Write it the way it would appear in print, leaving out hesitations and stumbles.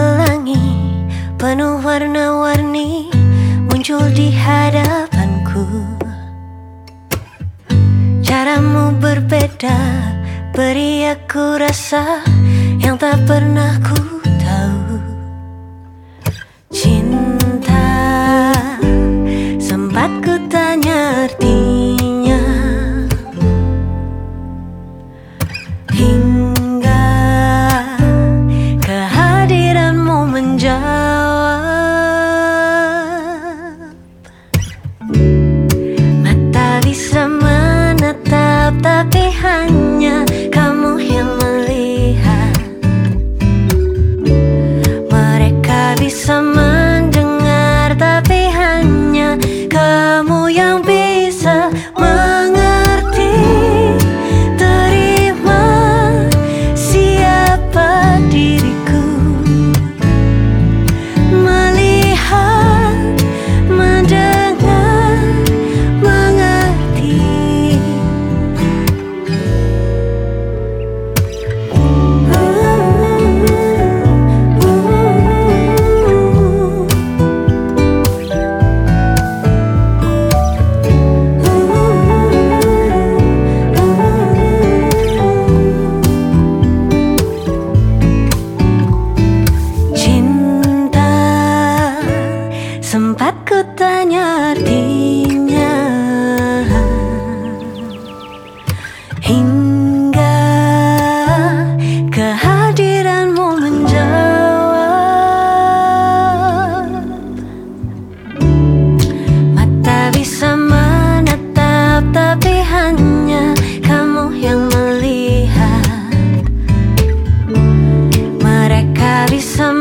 pelangi penuh warna-warni muncul di hadapanku. Caramu berbeda, beri aku rasa yang tak pernah ku tahu. Cinta, sempat ku tanya artinya, hingga kehadiranmu menjawab. Mata bisa menatap, tapi hanya kamu yang melihat. Mereka bisa mendengar, tapi hanya kamu yang bisa mengerti. Terima siapa diriku, melihat, mendengar, mengerti. Cinta, sempat ku tanya artinya, hingga kehadiranmu menjawab. Mata bisa menatap, tapi hanya kamu yang melihat. Mereka bisa